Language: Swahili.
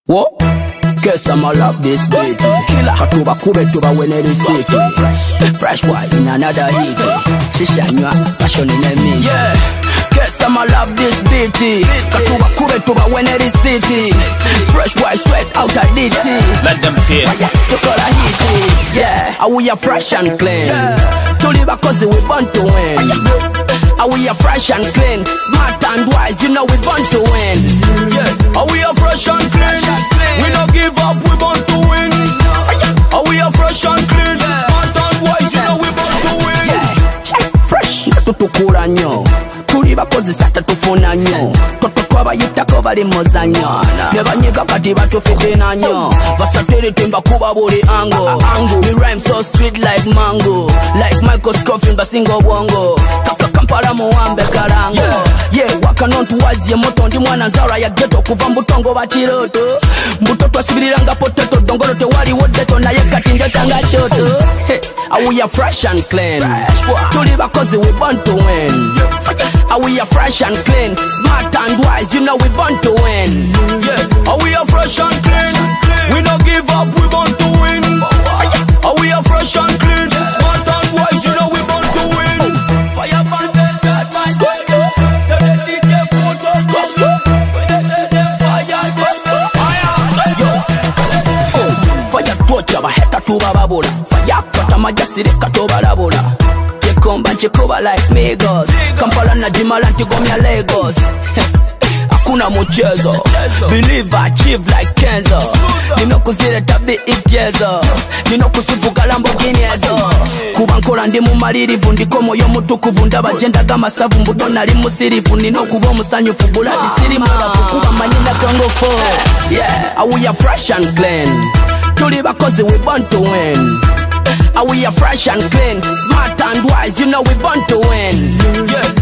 What? Guess I'ma love this beat. Katuba kube tuba weneri city. Fresh boy in another heat. Shishanywa passion in a means. Yeah. Guess I'ma love this beat. Katuba kube tuba weneri city. Fresh boy straight out of DT. Let them feel. Tukola hit. Yeah. We are fresh and clean. Tuliba cause we born to win. We are fresh and clean, smart and wise, you know we born to win. Yeah, we are fresh and clean, we don't give up, we born to win. We are fresh and clean, smart and wise, you know we born to win. Yeah, fresh, tutukura nyo, tuliba kozi sata tufuna nyo. Totokwaba yitako bali mozanyo, neba nyega kati batufite na nyo. Vasatiri timba kuba buri ango. We rhyme so sweet like mango, like Michael Scofield basingo bongo. Kampala muwambe karango. Yeah, wakanon towards ye moto ndi mwana nzara ya ghetto kuva mbutongo bachiroto. Mbutoto asibiranga potato dongoro te wali wodeto na ye kati njo changa choto. We are fresh and clean. Tuliba cause we born to win. We are fresh and clean, smart and wise, you know we born to win. Yeah, we are fresh and clean, we don't give up, we born to win. We are fresh and clean, smart and wise, you know we born to win. Fire bandit, bad man, DJ photo, fire torch abaheta tubababula. Fire kata majasire katobalabula. Chekomba nchikoba like Migos. Kampala na Jimala ntigomya Lagos. Hakuna mchezo, believe I achieve like Kenzo. Nino kuzire tabi ikyezo, nino kusifuka Lamborghini ezo. Kuba nkola ndi mu malirivu ndiko moyo mutukuvu ndaba jenda kama savu mbuto nali musirifu. Nino kuba omusanyufu buladi siri mula kukuba manyina kongo fo. Yeah, we are fresh and clean, tuliba cause we born to win. We are fresh and clean, smart and wise, you know we born to win. Yeah,